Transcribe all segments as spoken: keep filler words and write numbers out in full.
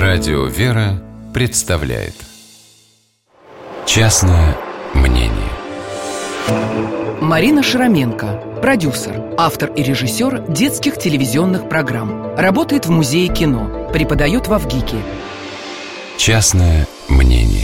Радио «Вера» представляет «Частное мнение». Марина Шараменко, продюсер, автор и режиссер детских телевизионных программ. Работает в Музее кино, преподает в ВГИКе. «Частное мнение».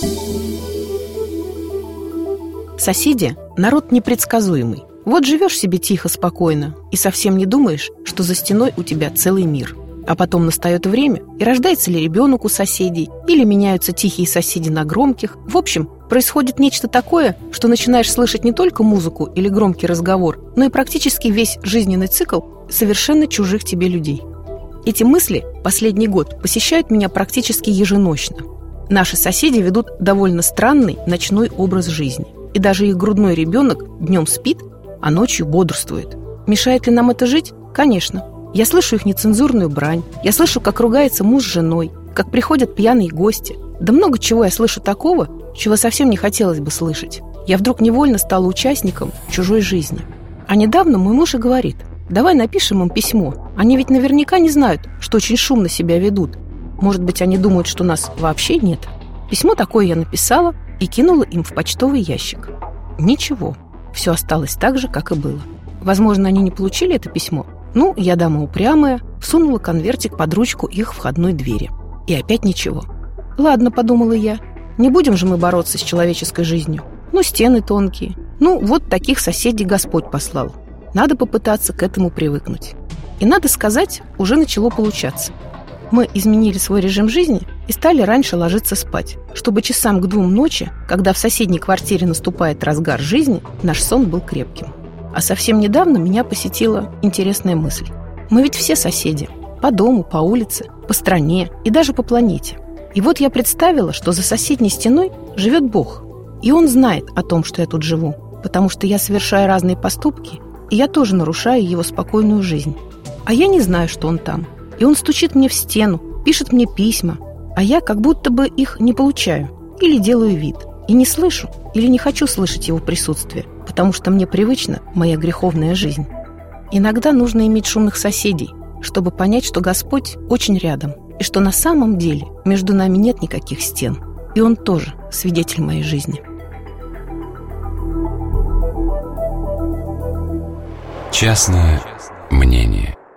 Соседи – народ непредсказуемый. Вот живешь себе тихо, спокойно и совсем не думаешь, что за стеной у тебя целый мир. А потом настает время, и рождается ли ребенок у соседей, или меняются тихие соседи на громких. В общем, происходит нечто такое, что начинаешь слышать не только музыку или громкий разговор, но и практически весь жизненный цикл совершенно чужих тебе людей. Эти мысли последний год посещают меня практически еженочно. Наши соседи ведут довольно странный ночной образ жизни. И даже их грудной ребенок днем спит, а ночью бодрствует. Мешает ли нам это жить? Конечно. Я слышу их нецензурную брань, я слышу, как ругается муж с женой, как приходят пьяные гости. Да много чего я слышу такого, чего совсем не хотелось бы слышать. Я вдруг невольно стала участником чужой жизни. А недавно мой муж и говорит: давай напишем им письмо. Они ведь наверняка не знают, что очень шумно себя ведут. Может быть, они думают, что нас вообще нет. Письмо такое я написала и кинула им в почтовый ящик. Ничего, все осталось так же, как и было. Возможно, они не получили это письмо. Ну, я дама упрямая, всунула конвертик под ручку их входной двери. И опять ничего. Ладно, подумала я, не будем же мы бороться с человеческой жизнью. Ну, стены тонкие. Ну, вот таких соседей Господь послал. Надо попытаться к этому привыкнуть. И, надо сказать, уже начало получаться. Мы изменили свой режим жизни и стали раньше ложиться спать, чтобы часам к двум ночи, когда в соседней квартире наступает разгар жизни, наш сон был крепким. А совсем недавно меня посетила интересная мысль. Мы ведь все соседи. По дому, по улице, по стране и даже по планете. И вот я представила, что за соседней стеной живет Бог. И Он знает о том, что я тут живу, потому что я совершаю разные поступки, и я тоже нарушаю Его спокойную жизнь. А я не знаю, что Он там. И Он стучит мне в стену, пишет мне письма, а я как будто бы их не получаю или делаю вид. И не слышу или не хочу слышать Его присутствие, потому что мне привычна моя греховная жизнь. Иногда нужно иметь шумных соседей, чтобы понять, что Господь очень рядом, и что на самом деле между нами нет никаких стен, и Он тоже свидетель моей жизни. Частное мнение.